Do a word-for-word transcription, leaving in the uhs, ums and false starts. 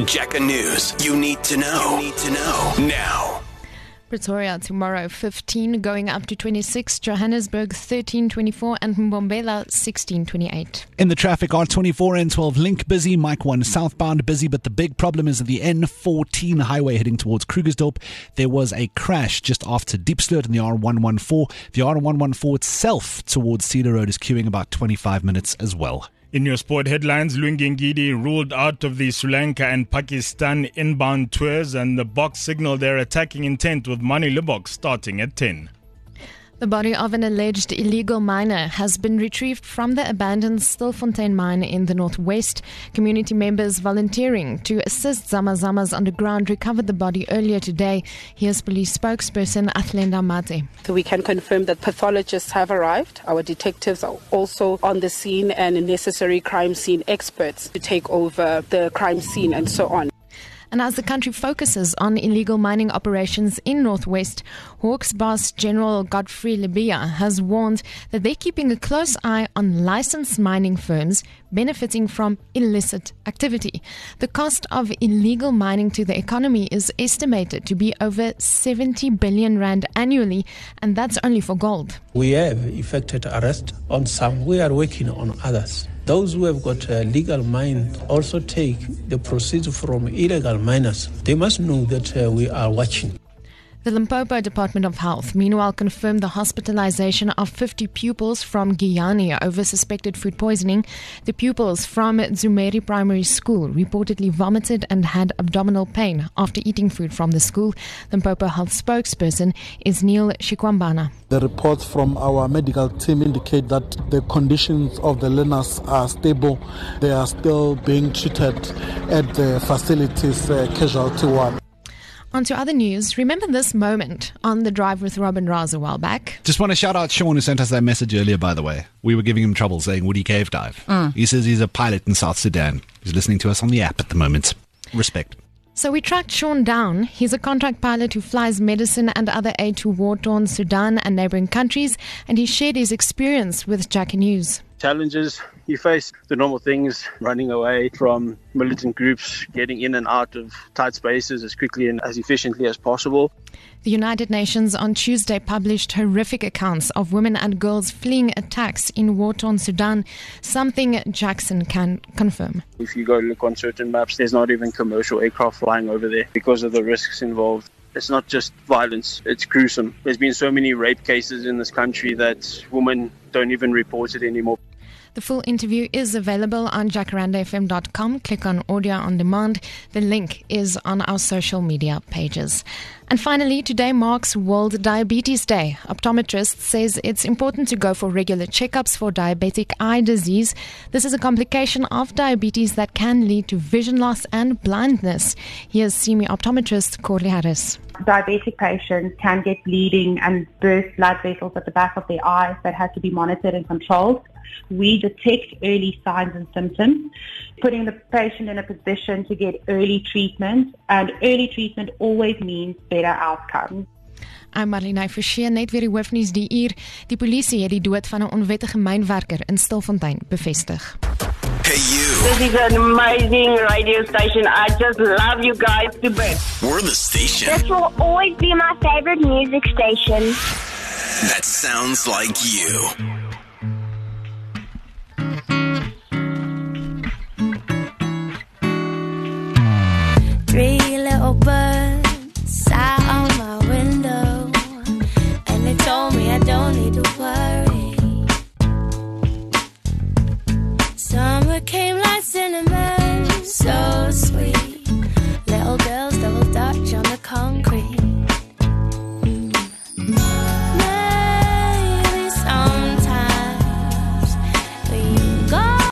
Jacka News. You need to know. You need to know now. Pretoria tomorrow fifteen, going up to twenty-six, Johannesburg thirteen twenty-four, and Mbombela sixteen twenty-eight. In the traffic, R twenty-four, N twelve link busy, Mike one southbound busy, but the big problem is at the N fourteen highway heading towards Krugersdorp. There was a crash just after Diepsloot in the R one fourteen. The R one fourteen itself towards Cedar Road is queuing about twenty-five minutes as well. In your sport headlines, Lungi Ngidi ruled out of the Sri Lanka and Pakistan inbound tours, and the Boks signaled their attacking intent with Mani Libbok starting at ten. The body of an alleged illegal miner has been retrieved from the abandoned Stilfontein mine in the northwest. Community members volunteering to assist Zama Zamas underground recovered the body earlier today. Here's police spokesperson Athlenda Mate. So we can confirm that pathologists have arrived. Our detectives are also on the scene and necessary crime scene experts to take over the crime scene and so on. And as the country focuses on illegal mining operations in Northwest, Hawks boss General Godfrey Libya has warned that they're keeping a close eye on licensed mining firms benefiting from illicit activity. The cost of illegal mining to the economy is estimated to be over seventy billion rand annually, and that's only for gold. We have effected arrest on some. We are working on others. Those who have got uh, legal mines also take the proceeds from illegal miners. They must know that uh, we are watching. The Limpopo Department of Health, meanwhile, confirmed the hospitalization of fifty pupils from Guyana over suspected food poisoning. The pupils from Zumeri Primary School reportedly vomited and had abdominal pain after eating food from the school. Limpopo Health spokesperson is Neil Shikwambana. The reports from our medical team indicate that the conditions of the learners are stable. They are still being treated at the facilities, uh, casualty one. On to other news. Remember this moment on the drive with Robin Raz a while back? Just want to shout out Sean, who sent us that message earlier, by the way. We were giving him trouble saying Woody Cave Dive. Mm. He says he's a pilot in South Sudan. He's listening to us on the app at the moment. Respect. So we tracked Sean down. He's a contract pilot who flies medicine and other aid to war-torn Sudan and neighboring countries, and he shared his experience with Jacka News. Challenges you face, the normal things, running away from militant groups, getting in and out of tight spaces as quickly and as efficiently as possible. The United Nations on Tuesday published horrific accounts of women and girls fleeing attacks in war-torn Sudan, something Jackson can confirm. If you go look on certain maps, there's not even commercial aircraft flying over there because of the risks involved. It's not just violence, it's gruesome. There's been so many rape cases in this country that women don't even report it anymore. The full interview is available on jacaranda f m dot com. Click on Audio on Demand. The link is on our social media pages. And finally, today marks World Diabetes Day. Optometrist says it's important to go for regular checkups for diabetic eye disease. This is a complication of diabetes that can lead to vision loss and blindness. Here's senior optometrist Corley Harris. Diabetic patients can get bleeding and burst blood vessels at the back of their eyes that have to be monitored and controlled. We detect early signs and symptoms, putting the patient in a position to get early treatment, and early treatment always means better outcomes. I'm Marlene Forshee, net weer die hoofnuus die uur. Die polisie het die dood van 'n onwettige mynwerker in Stilfontein bevestig. Hey you. This is an amazing radio station. I just love you guys to bits. We're the station. This will always be my favorite music station. That sounds like you.